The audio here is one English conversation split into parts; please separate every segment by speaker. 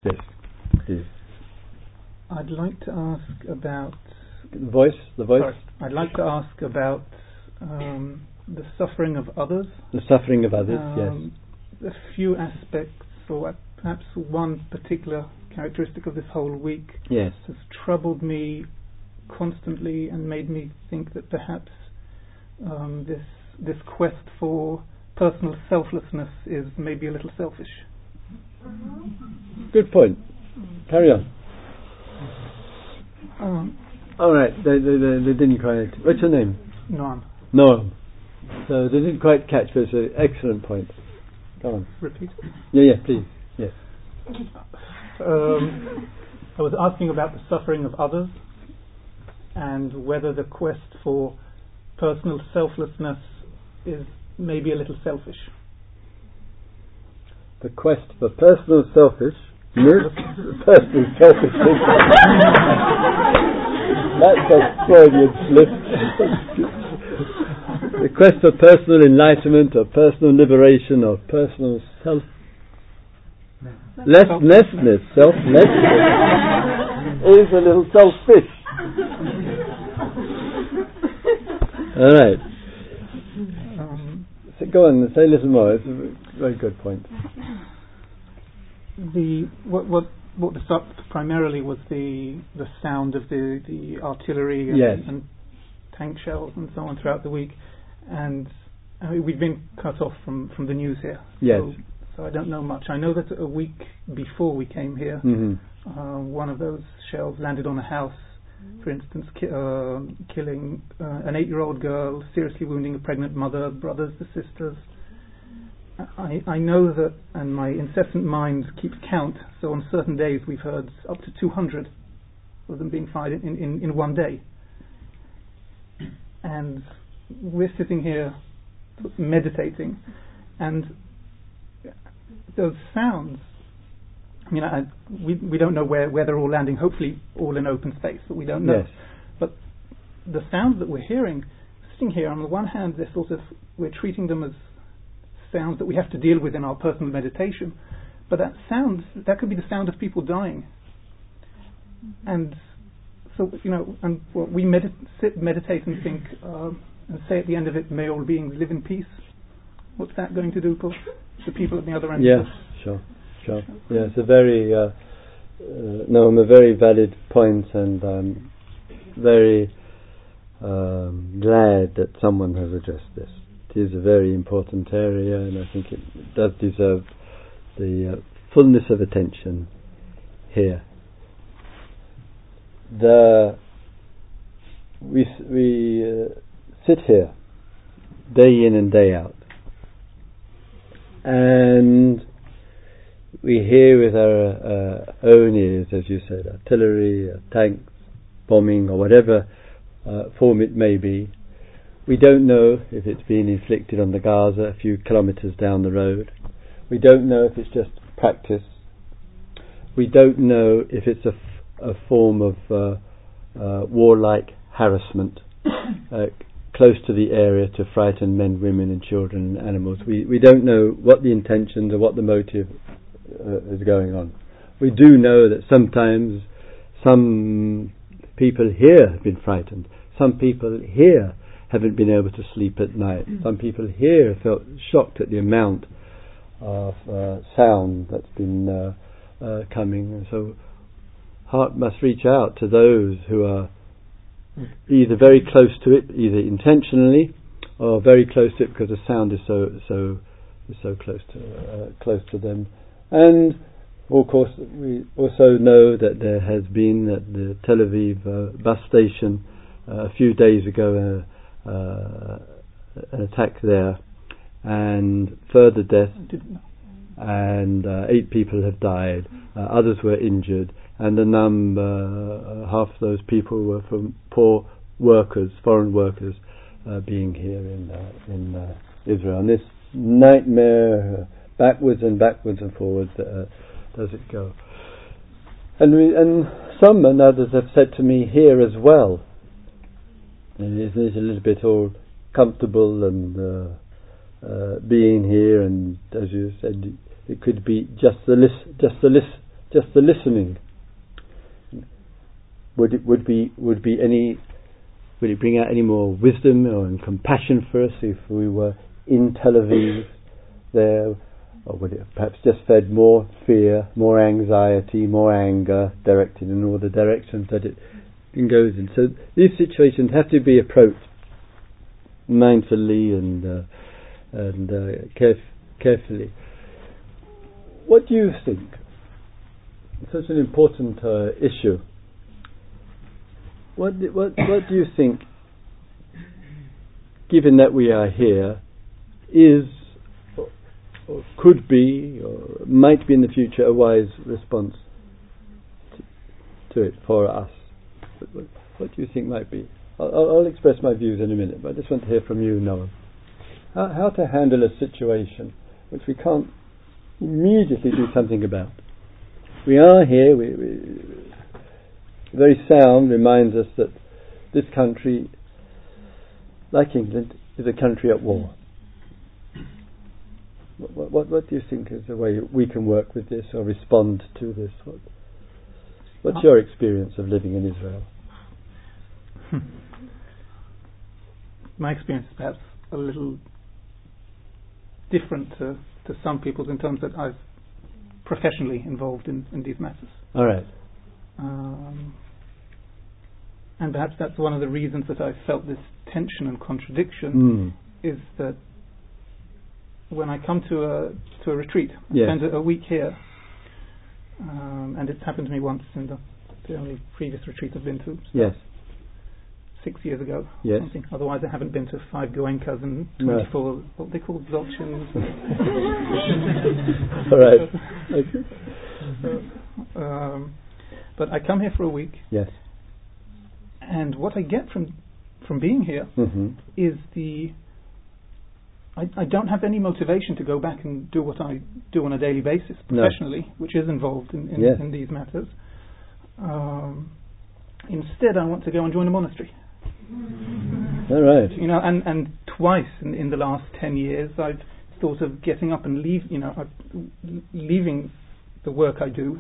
Speaker 1: Yes, please.
Speaker 2: I'd like to ask about...
Speaker 1: The voice?
Speaker 2: Sorry. I'd like to ask about the suffering of others.
Speaker 1: The suffering of others, yes.
Speaker 2: A few aspects, or perhaps one particular characteristic of this whole week
Speaker 1: yes.
Speaker 2: has troubled me constantly and made me think that perhaps this quest for personal selflessness is maybe a little selfish.
Speaker 1: Good point. Carry on. All right, they didn't quite... What's your name?
Speaker 2: Noam.
Speaker 1: Noam. So they didn't quite catch, but it's an excellent point. Go on.
Speaker 2: Repeat.
Speaker 1: Yeah, please. Yes.
Speaker 2: I was asking about the suffering of others and whether the quest for personal selflessness is maybe a little selfish.
Speaker 1: The quest for personal selfishness. Personal selfishness. That's a Freudian slip. The quest for personal enlightenment or personal liberation or personal selflessness is a little selfish. All right. So go on, say a little more. It's a very good point.
Speaker 2: What stopped primarily was the sound of the artillery and tank shells and so on throughout the week, and we've been cut off from the news here.
Speaker 1: Yes.
Speaker 2: So I don't know much. I know that a week before we came here, one of those shells landed on a house, for instance, killing an 8-year-old girl, seriously wounding a pregnant mother, brothers, the sisters. I know that, and my incessant mind keeps count, so on certain days we've heard up to 200 of them being fired in one day. And we're sitting here meditating, and those sounds, I mean, we don't know where they're all landing, hopefully all in open space, but we don't know.
Speaker 1: Yes.
Speaker 2: But the sounds that we're hearing, sitting here, on the one hand, we're treating them as sounds that we have to deal with in our personal meditation, but that could be the sound of people dying. And so, and we meditate and think, and say at the end of it, may all beings live in peace. What's that going to do for the people at the other end?
Speaker 1: Yes, sure. Yeah, it's a very a very valid point, and I'm very glad that someone has addressed this. It is a very important area, and I think it does deserve the fullness of attention here. We sit here day in and day out, and we hear with our own ears, as you said, artillery, tanks, bombing, or whatever form it may be. We don't know if it's been inflicted on the Gaza a few kilometres down the road. We don't know if it's just practice. We don't know if it's a form of warlike harassment close to the area to frighten men, women and children and animals. We don't know what the intentions or what the motive is going on. We do know that sometimes some people here have been frightened. Some people here haven't been able to sleep at night. Some people here felt shocked at the amount of sound that's been coming. And so heart must reach out to those who are either very close to it, either intentionally, or very close to it because the sound is so close to them. And of course, we also know that there has been at the Tel Aviv bus station a few days ago an attack there, and further death, and 8 people have died, others were injured, and the number, half of those people were from poor workers, foreign workers, being here in Israel. And this nightmare, backwards and forwards, does it go? And some and others have said to me here as well, isn't it a little bit all comfortable and being here, and as you said, it could be just the just the listening? Would it bring out any more wisdom or compassion for us if we were in Tel Aviv there? Or would it have perhaps just fed more fear, more anxiety, more anger, directed in all the directions that it goes in? So these situations have to be approached mindfully and carefully. What do you think? Such an important issue. What do you think, given that we are here, is or could be or might be in the future a wise response to it for us? What do you think might be? I'll express my views in a minute, but I just want to hear from you, Noam. How to handle a situation which we can't immediately do something about. We are here, very sound reminds us that this country, like England, is a country at war. What do you think is the way we can work with this or respond to this? What's your experience of living in Israel?
Speaker 2: My experience is perhaps a little different to some people's in terms that I've professionally involved in these matters.
Speaker 1: All right.
Speaker 2: And perhaps that's one of the reasons that I felt this tension and contradiction is that when I come to a retreat, I spend a week here, and it's happened to me once in the only previous retreat I've been to.
Speaker 1: Yes.
Speaker 2: 6 years ago.
Speaker 1: Yes.
Speaker 2: Something. Otherwise, I haven't been to 5 Goenkas and 24 what they call Dzogchens.
Speaker 1: All right.
Speaker 2: But I come here for a week.
Speaker 1: Yes.
Speaker 2: And what I get from being here is I don't have any motivation to go back and do what I do on a daily basis professionally, which is involved in these matters. Instead, I want to go and join a monastery.
Speaker 1: All right.
Speaker 2: And twice in the last 10 years, I've thought of getting up and leaving the work I do.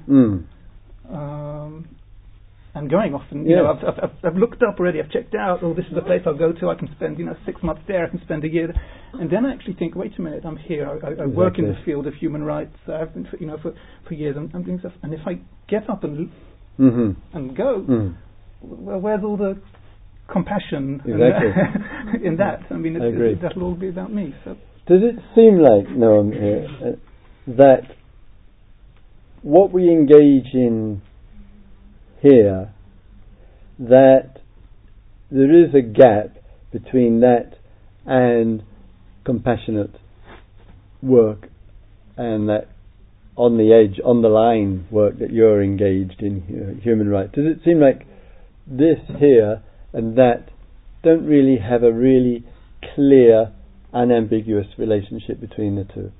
Speaker 2: And going off, and I've looked up already. I've checked out. Oh, this is the place I'll go to. I can spend 6 months there. I can spend a year, and then I actually think, wait a minute, I'm here. I work in the field of human rights. I've been for years. I'm doing stuff, and if I get up and go, well, where's all the compassion in that? I mean, that'll all be about me. So,
Speaker 1: does it seem like, Noam, that what we engage in here, that there is a gap between that and compassionate work and that on the edge, on the line work that you're engaged in, human rights? Does it seem like this here and that don't really have a really clear, unambiguous relationship between the two?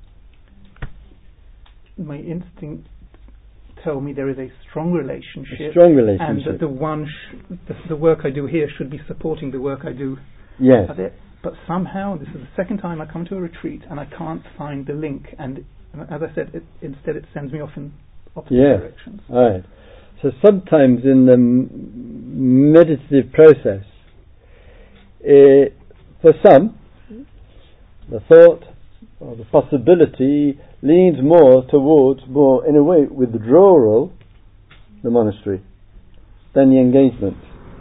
Speaker 2: My instinct tell me there is a strong relationship. And that the work I do here should be supporting the work I do.
Speaker 1: Yes.
Speaker 2: But somehow, this is the second time I come to a retreat and I can't find the link. And as I said, instead it sends me off in opposite directions.
Speaker 1: Right. So sometimes in the meditative process, for some, the thought or the possibility leans more towards in a way, withdrawal, the monastery, than the engagement.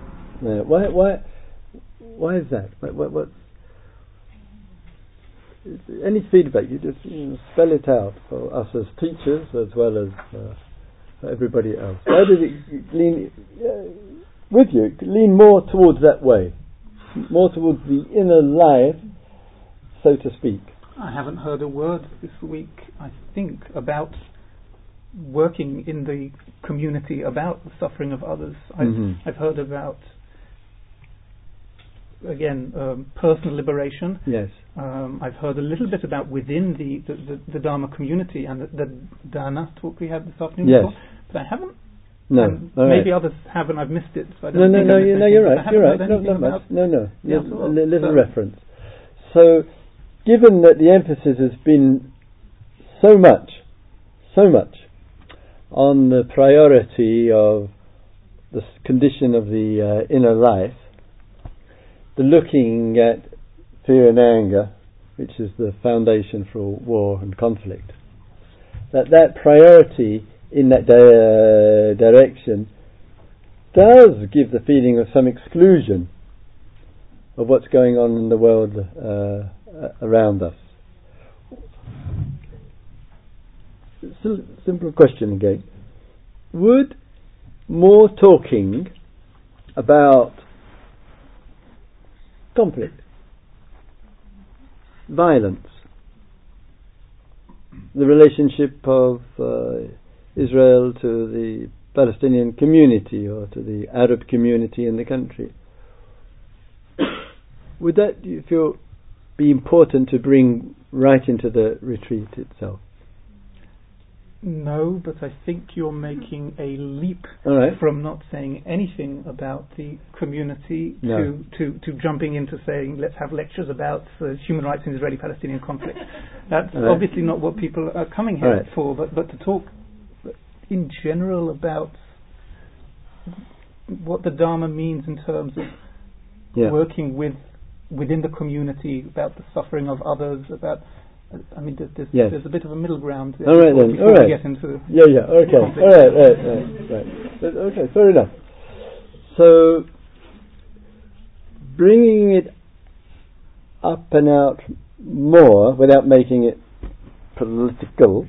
Speaker 1: Why is that? What? Any feedback? You just spell it out for us as teachers as well as for everybody else. Why did it lean with you? Lean more towards that way, more towards the inner life, so to speak.
Speaker 2: I haven't heard a word this week, I think, about working in the community, about the suffering of others. I've heard about, again, personal liberation.
Speaker 1: Yes.
Speaker 2: I've heard a little bit about within the Dharma community and the Dana talk we had this afternoon.
Speaker 1: Yes.
Speaker 2: Before, but I haven't.
Speaker 1: No.
Speaker 2: Maybe others have, and I've missed it. So I don't
Speaker 1: No, you're right. You're right. Not much. No. Little reference. So, given that the emphasis has been so much on the priority of the condition of the inner life, the looking at fear and anger, which is the foundation for war and conflict, that priority in that direction does give the feeling of some exclusion of what's going on in the world around us. Simple question again. Would more talking about conflict, violence, the relationship of Israel to the Palestinian community or to the Arab community in the country, would that, do you feel, be important to bring right into the retreat itself?
Speaker 2: No, but I think you're making a leap from not saying anything about the community to jumping into saying let's have lectures about human rights in Israeli-Palestinian conflict. That's obviously not what people are coming here for, but to talk in general about what the Dharma means in terms of working within the community, about the suffering of others, about there's a bit of a middle ground there before we get into
Speaker 1: okay, fair enough. So bringing it up and out more without making it political,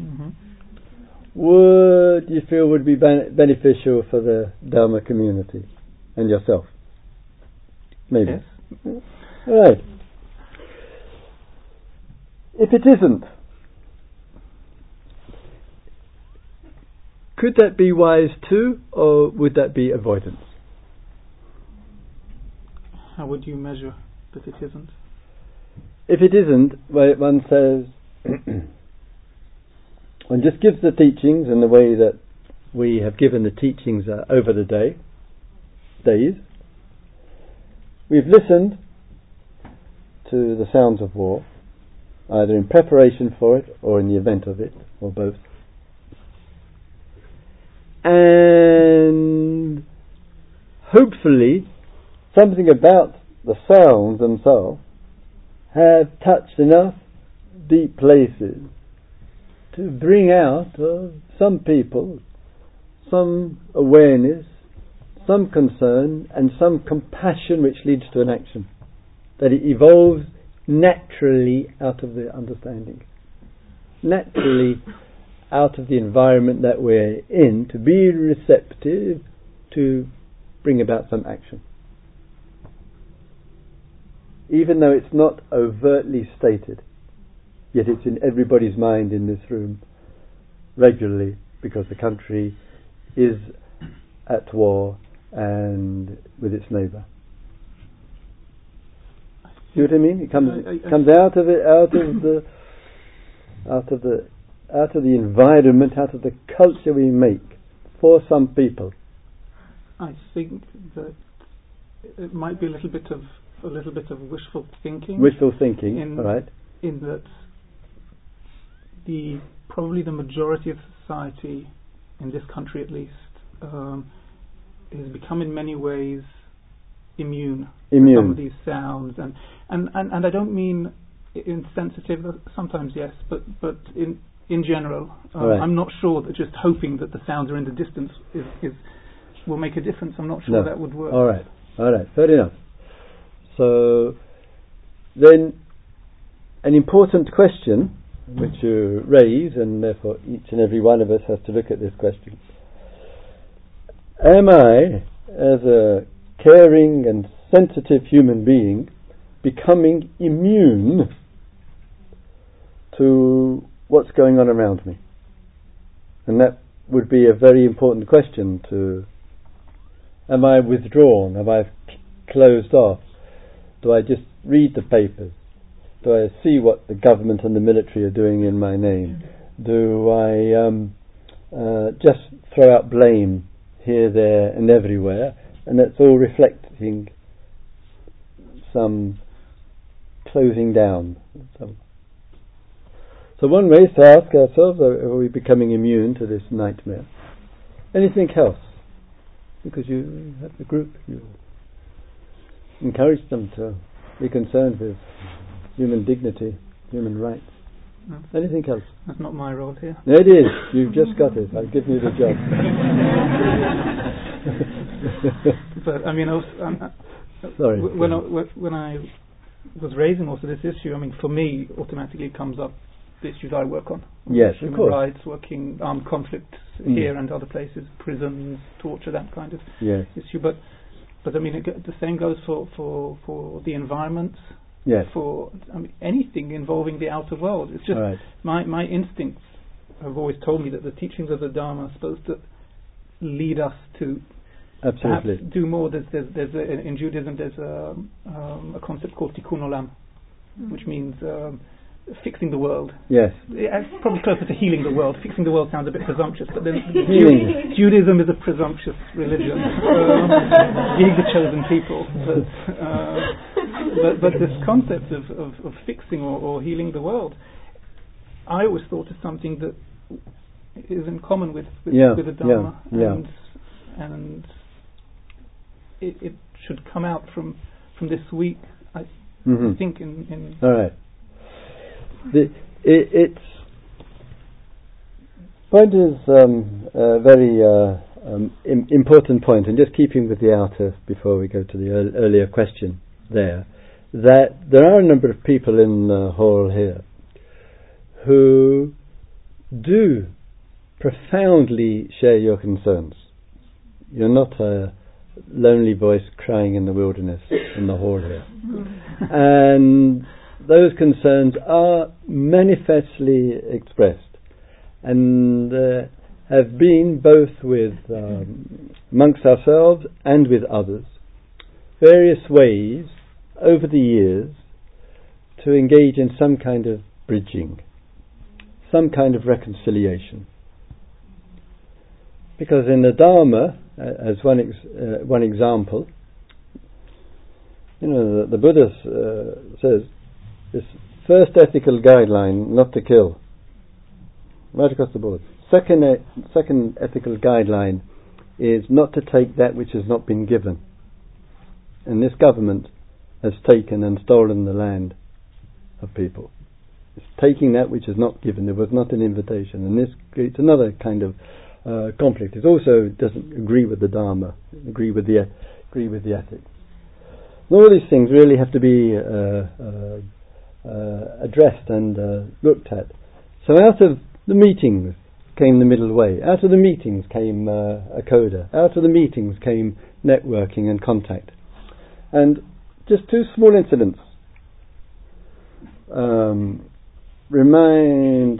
Speaker 1: would you feel would be beneficial for the Dharma community and yourself? Maybe.
Speaker 2: Yes.
Speaker 1: All right. If it isn't, could that be wise too, or would that be avoidance?
Speaker 2: How would you measure that it isn't?
Speaker 1: If it isn't, well, one says, one just gives the teachings in the way that we have given the teachings over the days. We've listened to the sounds of war, either in preparation for it or in the event of it, or both. And hopefully something about the sounds themselves have touched enough deep places to bring out of some people some awareness, some concern and some compassion which leads to an action. That it evolves naturally out of the understanding, naturally out of the environment that we're in, to be receptive to bring about some action. Even though it's not overtly stated, yet it's in everybody's mind in this room regularly, because the country is at war and with its neighbour. See what I mean? It comes out of it, out of the environment, out of the culture we make for some people.
Speaker 2: I think that it might be a little bit of wishful thinking.
Speaker 1: Wishful thinking, right?
Speaker 2: In that probably the majority of society in this country, at least, has become in many ways immune to some of these sounds, and I don't mean insensitive. Sometimes yes, but in general, I'm not sure that just hoping that the sounds are in the distance will make a difference. I'm not sure that would work.
Speaker 1: All right, fair enough. So then, an important question which you raise, and therefore each and every one of us has to look at this question: am I, as a caring and sensitive human being, becoming immune to what's going on around me? And that would be a very important question. Am I withdrawn? Am I closed off? Do I just read the papers? Do I see what the government and the military are doing in my name? Do I just throw out blame here, there and everywhere, and that's all reflecting some closing down? So one way is to ask ourselves, are we becoming immune to this nightmare? Anything else? Are we becoming immune to this nightmare? Anything else? Because you have the group, you encourage them to be concerned with human dignity, human rights.
Speaker 2: No.
Speaker 1: Anything else?
Speaker 2: That's not my role here.
Speaker 1: No, it is. You've just got it. I've given you the job.
Speaker 2: But I mean,
Speaker 1: sorry.
Speaker 2: When I was raising also this issue, I mean, for me, automatically comes up the issues I work on.
Speaker 1: Yes,
Speaker 2: human
Speaker 1: of course.
Speaker 2: rights, working armed conflict here and other places, prisons, torture, that kind of issue. But I mean, the same goes for the environment.
Speaker 1: Yes.
Speaker 2: For anything involving the outer world. It's just my instincts have always told me that the teachings of the Dharma are supposed to lead us to perhaps do more. In Judaism there's a concept called tikkun olam, which means fixing the world. Yes. It's probably closer to healing the world. Fixing the world sounds a bit presumptuous, but then Judaism is a presumptuous religion. Being the chosen people. But this concept of fixing or healing the world, I always thought is something that is in common with the Dharma, and it should come out from this week. I think in
Speaker 1: all right. Its point is a very important point, and just keeping with the outer before we go to the earlier question there, that there are a number of people in the hall here who do profoundly share your concerns. You're not a lonely voice crying in the wilderness in the hall here. And those concerns are manifestly expressed and have been both with amongst ourselves and with others, various ways over the years to engage in some kind of bridging, some kind of reconciliation. Because in the Dharma, as one example, the Buddha says this first ethical guideline, not to kill, right across the board. Second ethical guideline is not to take that which has not been given. And this government has taken and stolen the land of people. It's taking that which is not given. There was not an invitation, and this creates another kind of conflict. It also doesn't agree with the Dharma, agree with the ethics. And all these things really have to be addressed and looked at. So out of the meetings came the middle way. Out of the meetings came a coda. Out of the meetings came networking and contact. And just two small incidents remind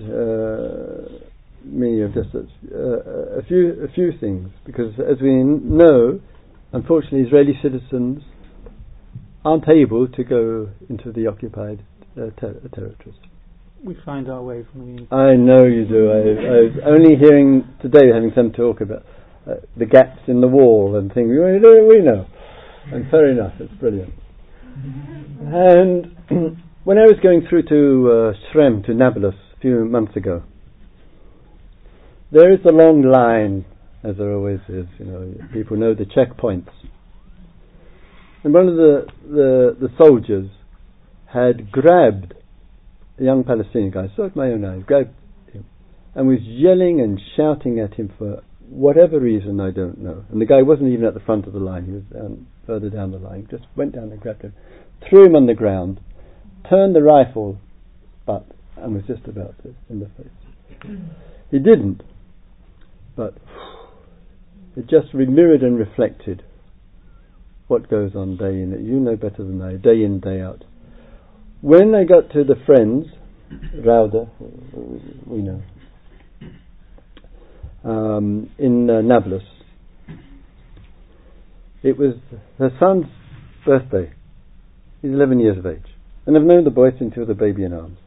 Speaker 1: me of just a few things, because as we know, unfortunately, Israeli citizens aren't able to go into the occupied territories.
Speaker 2: We find our way from the...
Speaker 1: I know you do. I was only hearing today, having some talk about the gaps in the wall and things. We know. And fair enough, it's brilliant. And when I was going through to Shrem, to Nablus, a few months ago, there is a long line, as there always is. People know the checkpoints. And one of the soldiers had grabbed a young Palestinian guy, saw it with my own eyes, grabbed him, and was yelling and shouting at him for whatever reason, I don't know. And the guy wasn't even at the front of the line, he was further down the line. Just went down and grabbed him, threw him on the ground, turned the rifle butt, and was just about to in the face. He didn't, but it just mirrored and reflected what goes on day in. You know better than I, day in, day out. When I got to the Friends, Rauda, we know, in Nablus, it was her son's birthday. He's 11 years of age. And I've known the boy since he was a baby in arms.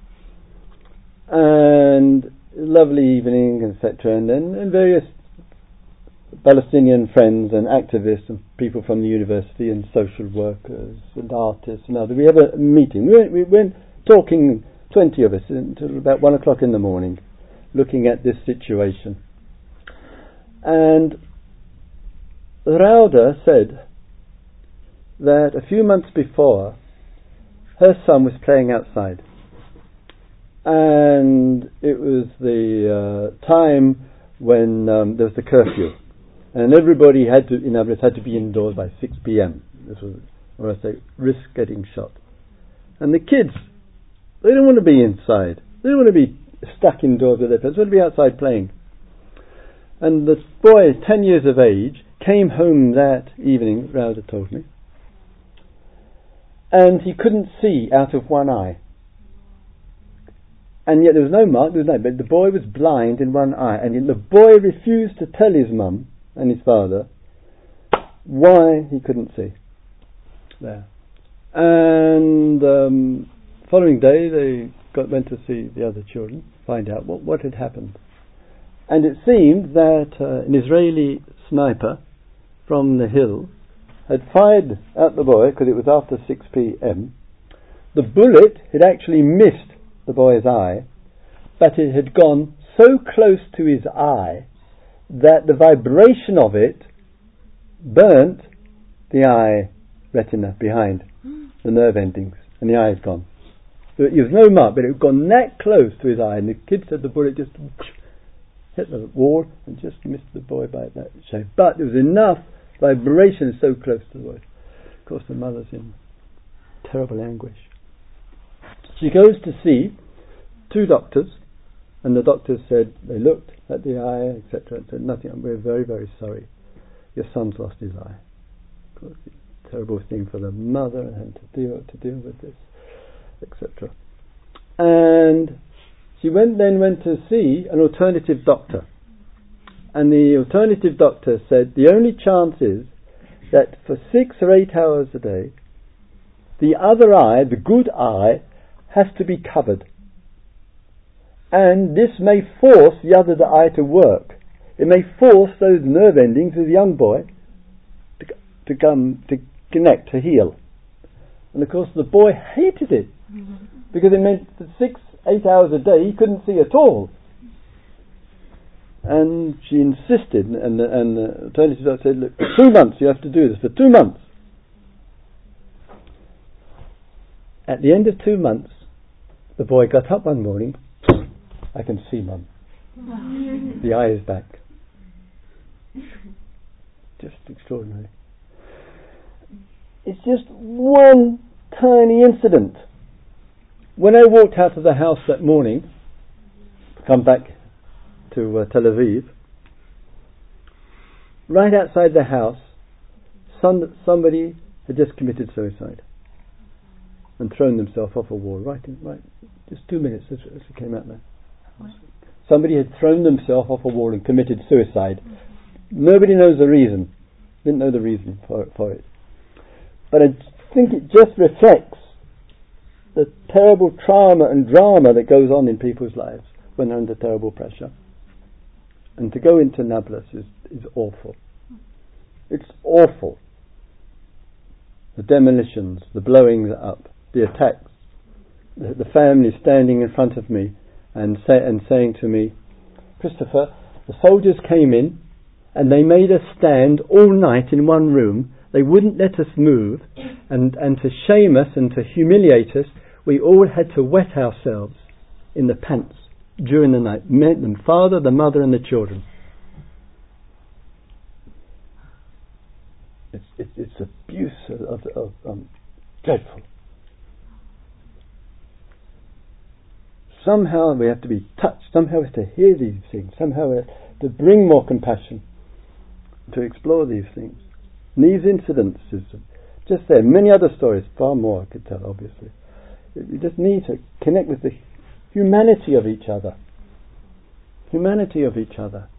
Speaker 1: And lovely evening, etc. And various Palestinian friends and activists and people from the university and social workers and artists and others. We have a meeting. We went talking 20 of us, until about 1 o'clock in the morning, looking at this situation. And Rauda said that a few months before, her son was playing outside. And it was the time when there was the curfew. And everybody had to be indoors by 6 p.m. This was, or I say, risk getting shot. And the kids, they don't want to be inside. They don't want to be stuck indoors with their parents. They want to be outside playing. And the boy, 10 years of age, came home that evening, Rauda told me, and he couldn't see out of one eye. And yet there was no mark, but the boy was blind in one eye, and the boy refused to tell his mum and his father why he couldn't see. There. And following day they went to see the other children, find out what had happened. And it seemed that an Israeli sniper from the hill had fired at the boy, because it was after 6 p.m. The bullet had actually missed the boy's eye, but it had gone so close to his eye that the vibration of it burnt the eye retina behind the nerve endings, and the eye had gone. So it was no mark, but it had gone that close to his eye, and the kid said the bullet just hit the wall and just missed the boy by that shape. But there was enough vibration so close to the boy. Of course, the mother's in terrible anguish. She goes to see 2 doctors, and the doctors said, they looked at the eye, etc., and said, nothing, we're very, very sorry. Your son's lost his eye. Of course, it's a terrible thing for the mother and to deal with this, etc. And she went to see an alternative doctor. And the alternative doctor said the only chance is that for 6 or 8 hours a day, the other eye, the good eye, has to be covered. And this may force the other eye to work. It may force those nerve endings of the young boy to connect, to heal. And of course the boy hated it, because it meant that 6-8 hours a day he couldn't see at all. And she insisted, and the alternative doctor said, look, for 2 months you have to do this, for 2 months. At the end of 2 months, the boy got up one morning, I can see, Mum. The eye is back. Just extraordinary. It's just one tiny incident. When I walked out of the house that morning, come back to Tel Aviv, right outside the house, somebody had just committed suicide and thrown themselves off a wall. Right, just 2 minutes as we came out there. Somebody had thrown themselves off a wall and committed suicide. Nobody knows the reason. Didn't know the reason for it. But I think it just reflects the terrible trauma and drama that goes on in people's lives when they're under terrible pressure. And to go into Nablus is awful. It's awful. The demolitions, the blowing up, the attacks, the family standing in front of me and saying to me, Christopher, the soldiers came in and they made us stand all night in one room. They wouldn't let us move, and to shame us and to humiliate us, we all had to wet ourselves in the pants during the night. The father, the mother and the children. It's abuse of dreadful. Somehow we have to be touched. Somehow we have to hear these things. Somehow we have to bring more compassion, to explore these things. And these incidents is just there. Many other stories, far more I could tell, obviously. You just need to connect with the humanity of each other. Humanity of each other.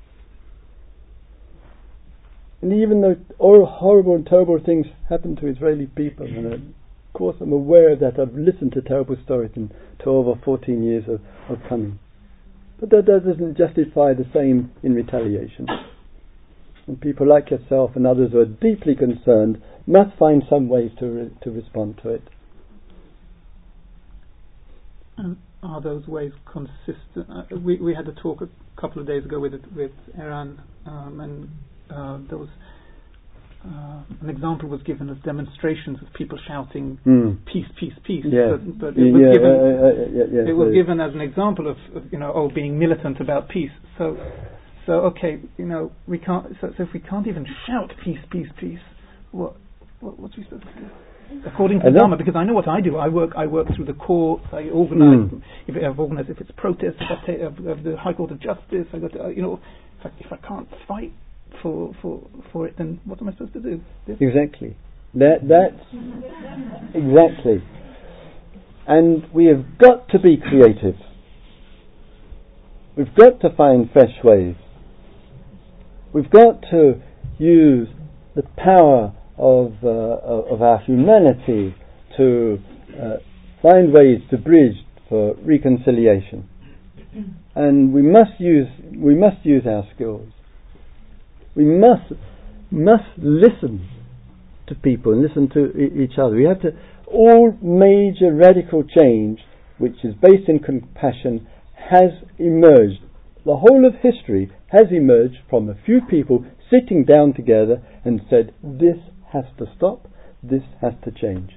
Speaker 1: And even though all horrible and terrible things happen to Israeli people, and of course I'm aware of that, I've listened to terrible stories in 12 or 14 years of coming. But that doesn't justify the same in retaliation. And people like yourself and others who are deeply concerned must find some ways to respond to it.
Speaker 2: And are those ways consistent? We had a talk a couple of days ago with Eran, and there was an example was given of demonstrations of people shouting peace, peace, peace.
Speaker 1: Yeah.
Speaker 2: But it was was given as an example of being militant about peace. So okay, we can't. So if we can't even shout peace, peace, peace, what's we supposed to do? According to Dharma, because I know what I do. I work through the courts. I organise. If it's protests of the High Court of Justice, I got to, if I can't fight for it, then what am I supposed to do?
Speaker 1: Exactly. That's exactly. And we have got to be creative. We've got to find fresh ways. We've got to use the power of our humanity to find ways to bridge for reconciliation, and we must use our skills. We must listen to people and listen to each other. We have to. All major radical change, which is based in compassion, has emerged. The whole of history has emerged from a few people sitting down together and said, "This has to stop, this has to change."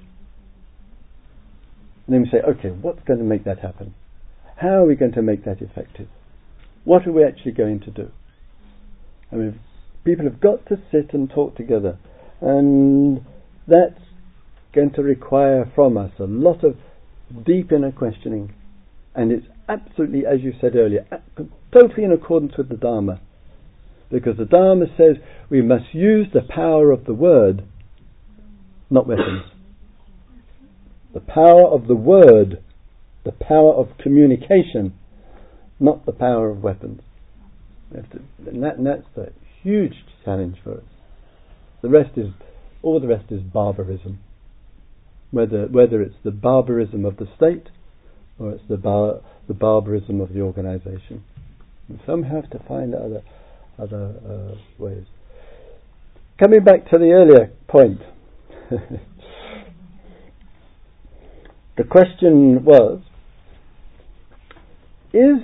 Speaker 1: And then we say, okay, what's going to make that happen? How are we going to make that effective? What are we actually going to do? I mean, people have got to sit and talk together, and that's going to require from us a lot of deep inner questioning, and it's absolutely, as you said earlier, totally in accordance with the Dharma. Because the Dharma says we must use the power of the word, not weapons. The power of the word, the power of communication, not the power of weapons. And that's a huge challenge for us. All the rest is barbarism. Whether it's the barbarism of the state or it's the barbarism of the organisation. And some have to find other ways. Coming back to the earlier point, the question was, is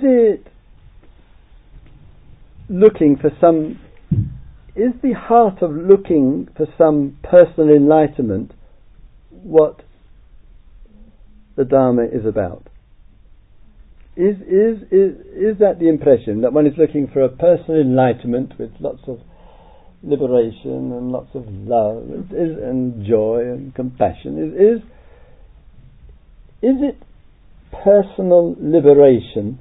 Speaker 1: the heart of looking for some personal enlightenment what the Dharma is about? Is that the impression, that one is looking for a personal enlightenment with lots of liberation and lots of love and joy and compassion? Is it personal liberation,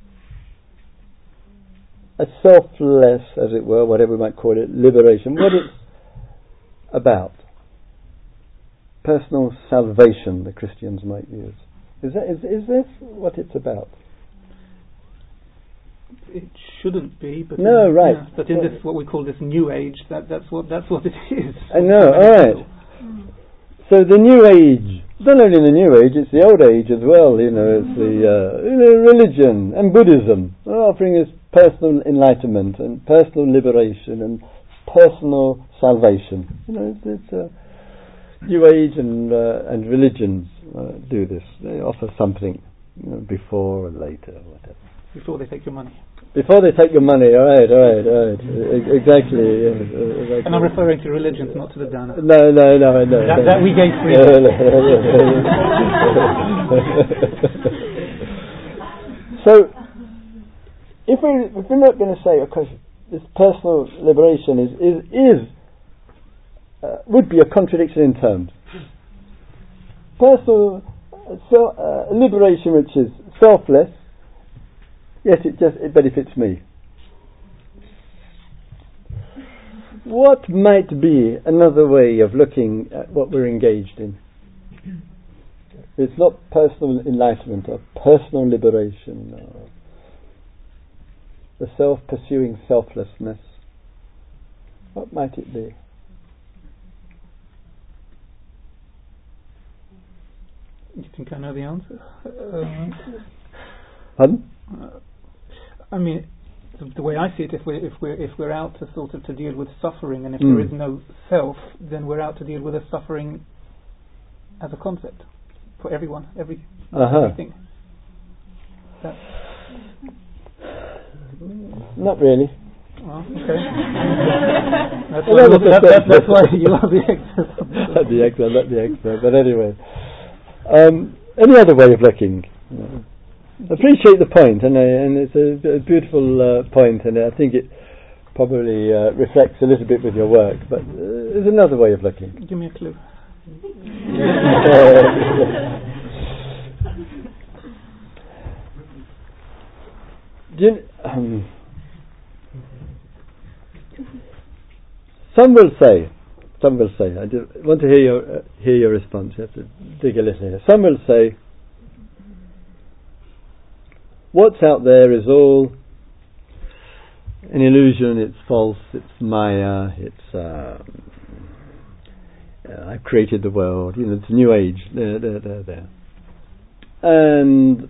Speaker 1: a selfless, as it were, whatever we might call it, liberation, what it's about? Personal salvation, the Christians might use. Is this what it's about?
Speaker 2: It shouldn't be, but
Speaker 1: no, right. Yeah,
Speaker 2: but in this, what we call this New Age, that's what it is.
Speaker 1: I know. All right. So the New Age, not only the New Age, it's the Old Age as well. It's the religion and Buddhism offering us personal enlightenment and personal liberation and personal salvation. It's New Age and religions do this. They offer something before or later, or whatever.
Speaker 2: Before they take your money.
Speaker 1: Before they take your money, all right. Exactly. Yeah, exactly.
Speaker 2: And I'm referring to religions, not to the Dana.
Speaker 1: No.
Speaker 2: That we gave free.
Speaker 1: So, if we're not going to say, of course, this personal liberation would be a contradiction in terms. Personal liberation, which is selfless. Yes, it benefits me. What might be another way of looking at what we're engaged in? It's not personal enlightenment or personal liberation or the self-pursuing selflessness. What might it be?
Speaker 2: You think I know the answer?
Speaker 1: Pardon?
Speaker 2: I mean, the way I see it, if we're out to sort of to deal with suffering, and if there is no self, then we're out to deal with a suffering as a concept for everyone, everything.
Speaker 1: Not really.
Speaker 2: Oh, okay. That's why you are the expert.
Speaker 1: Not the expert, but anyway. Any other way of looking? Appreciate the point, and it's a beautiful point, and I think it probably reflects a little bit with your work, but there's another way of looking.
Speaker 2: Give me a clue.
Speaker 1: Some will say, I do want to hear your response. You have to dig a little here. Some will say, what's out there is all an illusion, it's false, it's Maya, it's I've created the world, it's a new age, there. And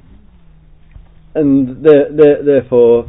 Speaker 1: therefore,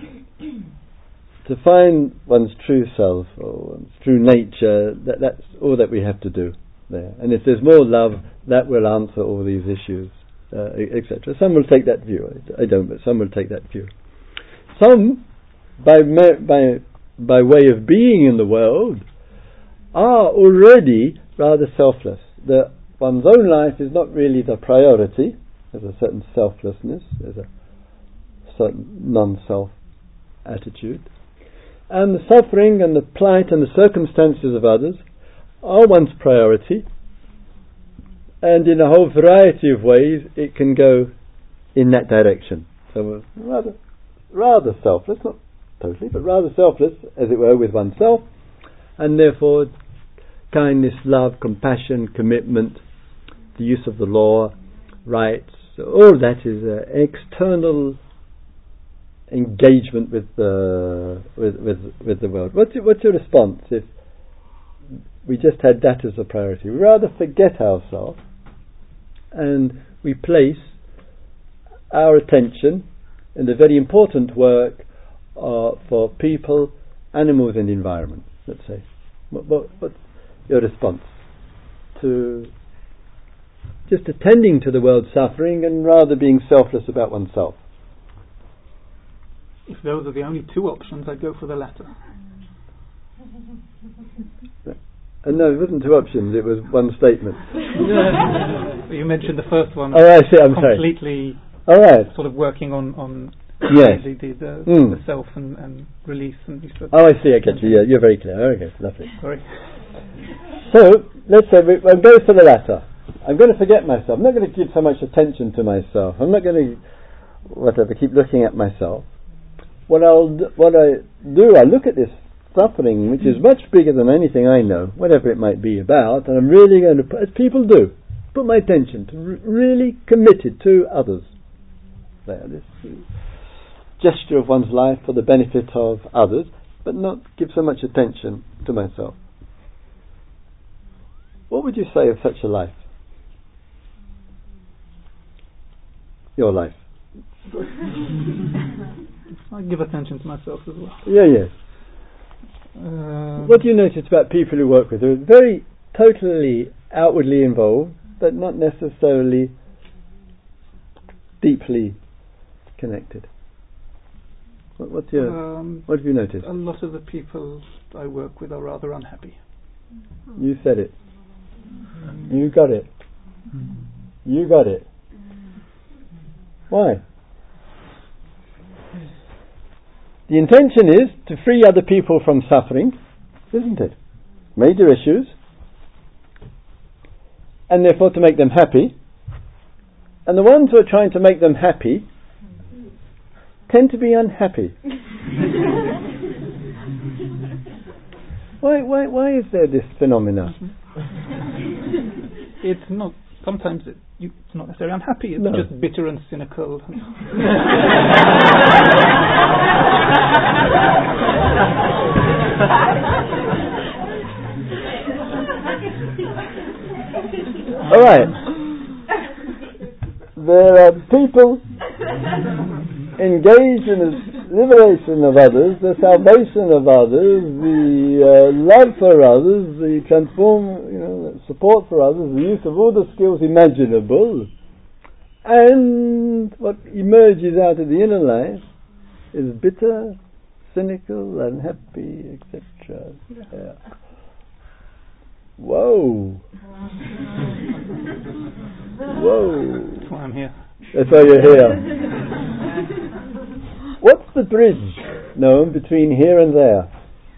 Speaker 1: to find one's true self or one's true nature, that's all that we have to do there. And if there's more love, that will answer all these issues, etc. Some will take that view. I don't, but some will take that view. Some, by way of being in the world, are already rather selfless. That one's own life is not really the priority. There's a certain selflessness. There's a certain non-self attitude. And the suffering and the plight and the circumstances of others are one's priority, and in a whole variety of ways it can go in that direction. So rather selfless, not totally, but rather selfless, as it were, with oneself, and therefore kindness, love, compassion, commitment, the use of the law, rights, all that is external engagement with the world. What's your response if we just had that as a priority? We rather forget ourselves and we place our attention in the very important work for people, animals and environment, let's say. What's your response to just attending to the world's suffering and rather being selfless about oneself?
Speaker 2: If those are the only two options, I'd go for the latter.
Speaker 1: No, it wasn't two options, it was one statement.
Speaker 2: You mentioned the first one.
Speaker 1: Oh, I see, I'm
Speaker 2: completely
Speaker 1: sorry. All right.
Speaker 2: Sort of working on
Speaker 1: yes.
Speaker 2: the self and release and these sorts.
Speaker 1: Oh, I see, I get you. Yeah, you're very clear. Okay, lovely.
Speaker 2: Sorry.
Speaker 1: So, let's say I'll go for the latter. I'm going to forget myself. I'm not going to give so much attention to myself. I'm not going to keep looking at myself. What I look at this suffering, which is much bigger than anything I know, whatever it might be about, and I'm really going to, as people do, put my attention to really committed to others. This gesture of one's life for the benefit of others, but not give so much attention to myself. What would you say of such a life? Your life.
Speaker 2: I give attention to myself as well.
Speaker 1: Yes. What do you notice about people who work with? They're very totally outwardly involved, but not necessarily deeply connected. What have you noticed?
Speaker 2: A lot of the people I work with are rather unhappy.
Speaker 1: You said it. You got it. You got it. Why? The intention is to free other people from suffering, isn't it? Major issues. And therefore to make them happy. And the ones who are trying to make them happy tend to be unhappy. Why is there this phenomena?
Speaker 2: It's not. Sometimes it's not necessarily unhappy. It's just bitter and cynical.
Speaker 1: All right. There are people engaged in the liberation of others, the salvation of others, the love for others, the support for others, the use of all the skills imaginable, And what emerges out of the inner life is bitter, cynical, unhappy, etc. Yeah. Whoa! Whoa!
Speaker 2: That's why I'm here.
Speaker 1: That's why you're here. What's the bridge, Noam, between here and there?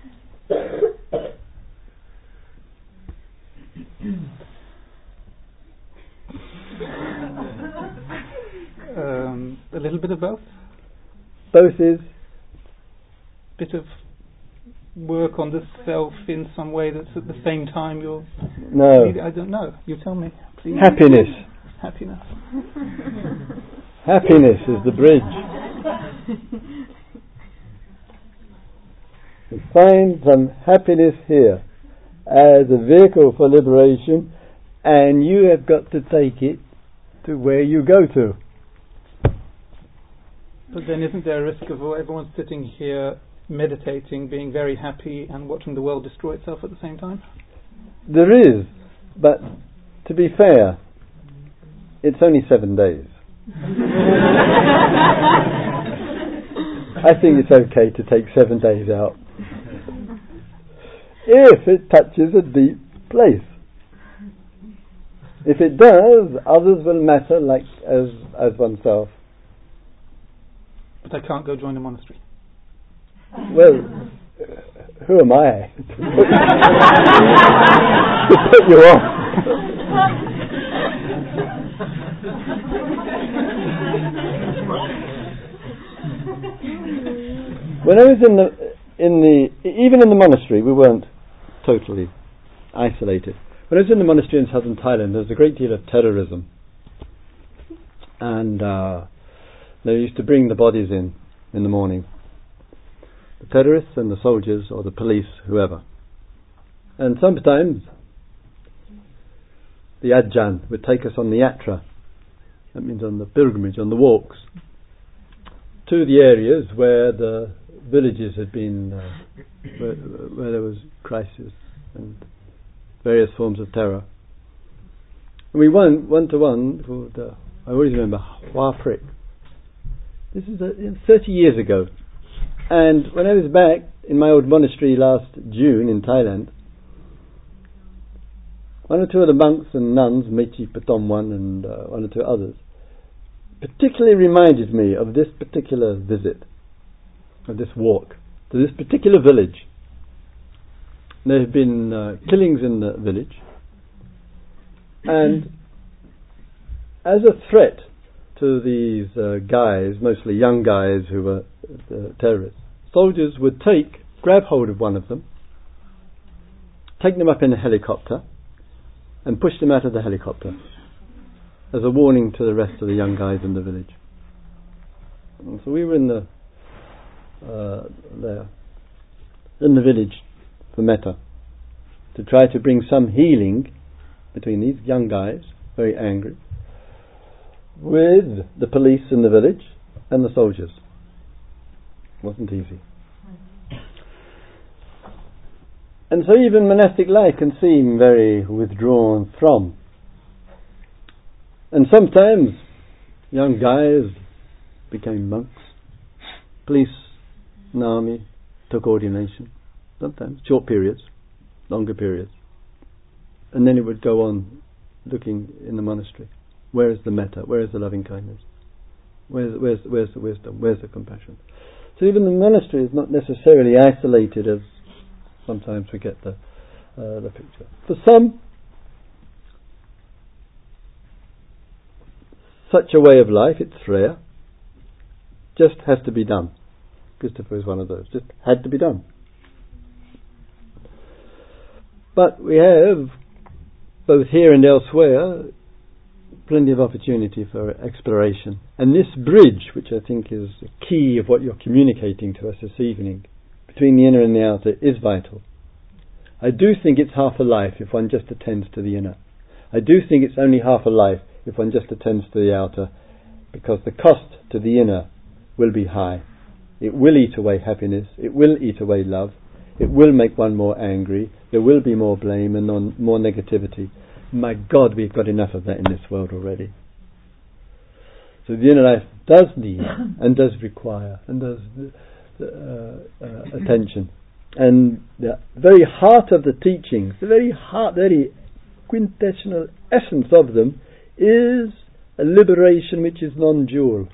Speaker 2: A little bit of both.
Speaker 1: Both is?
Speaker 2: Bit of work on the self in some way that's at the same time you're...
Speaker 1: No.
Speaker 2: I don't know. You tell me, please.
Speaker 1: Happiness.
Speaker 2: Happiness.
Speaker 1: Happiness is the bridge. To find some happiness here as a vehicle for liberation, and you have got to take it to where you go to.
Speaker 2: But then isn't there a risk of everyone sitting here meditating, being very happy and watching the world destroy itself at the same time?
Speaker 1: There is, but to be fair, it's only 7 days. I think it's okay to take 7 days out if it touches a deep place. If it does, others will matter like as oneself.
Speaker 2: But I can't go join the monastery.
Speaker 1: Well, who am I to put you off? When I was even in the monastery, we weren't totally isolated. When I was in the monastery in southern Thailand, there was a great deal of terrorism, and they used to bring the bodies in the morning, the terrorists and the soldiers or the police, whoever. And sometimes the Ajahn would take us on the yatra, that means on the pilgrimage, on the walks, to the areas where the villages had been, where there was crisis and various forms of terror. And we went one-to-one called, I always remember, Hua Prik. This is 30 years ago. And when I was back in my old monastery last June in Thailand, one or two of the monks and nuns, Mechi Patomwan and one or two others, particularly reminded me of this particular visit, of this walk, to this particular village. There have been killings in the village, and as a threat to these guys, mostly young guys who were terrorists, soldiers would grab hold of one of them, take them up in a helicopter, and push them out of the helicopter as a warning to the rest of the young guys in the village. And so we were in the village for metta, to try to bring some healing between these young guys, very angry, with the police in the village and the soldiers. It wasn't easy. And so even monastic life can seem very withdrawn from. And sometimes young guys became monks. Police and army took ordination. Sometimes short periods, longer periods. And then it would go on looking in the monastery. Where is the metta? Where is the loving kindness? Where's the wisdom? Where's the compassion? So even the monastery is not necessarily isolated as sometimes we get the picture. For some, such a way of life, it's rare, just has to be done. Christopher is one of those, just had to be done. But we have, both here and elsewhere, plenty of opportunity for exploration. And this bridge, which I think is the key of what you're communicating to us this evening, between the inner and the outer, is vital. I do think it's half a life if one just attends to the inner. I do think it's only half a life if one just attends to the outer, because the cost to the inner will be high. It will eat away happiness, it will eat away love, it will make one more angry, there will be more blame and more negativity. My God, we've got enough of that in this world already. So the inner life does need and does require and does attention. And the very heart of the teachings, the very heart, very quintessential essence of them is a liberation which is non-dual.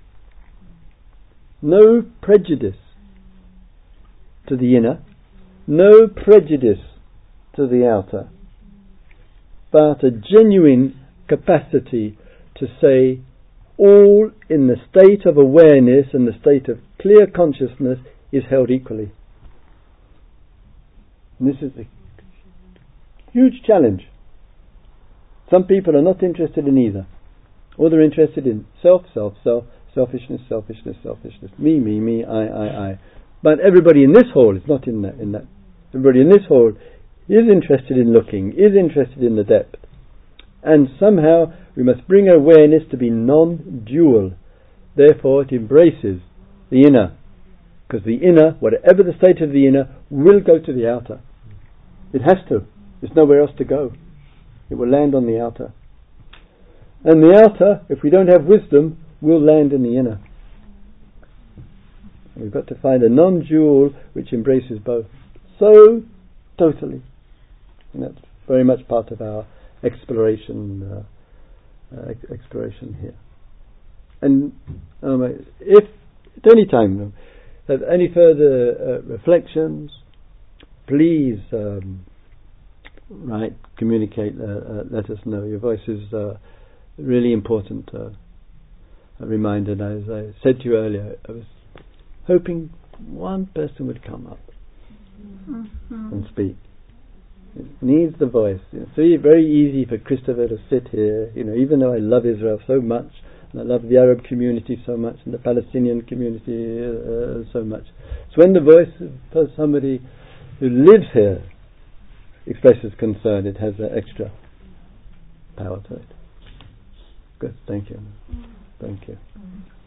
Speaker 1: No prejudice to the inner, no prejudice to the outer, but a genuine capacity to say all in the state of awareness and the state of clear consciousness is held equally. And this is a huge challenge. Some people are not interested in either. Or they're interested in self, selfishness, me, I. But everybody in this hall is not in that. Everybody in this hall is interested in looking, is interested in the depth. And somehow we must bring awareness to be non-dual. Therefore it embraces the inner. Because the inner, whatever the state of the inner, will go to the outer. It has to. There's nowhere else to go. It will land on the outer. And the outer, if we don't have wisdom, will land in the inner. We've got to find a non-dual which embraces both. So, totally. And that's very much part of our exploration here. And if at any time have any further reflections, please write, communicate, let us know. Your voice is really important. A reminder. And as I said to you earlier, I was hoping one person would come up and speak. It needs the voice. It's very easy for Christopher to sit here, even though I love Israel so much, and I love the Arab community so much, and the Palestinian community so much. So when the voice of somebody who lives here expresses concern, it has that extra power to it. Good, thank you. Thank you.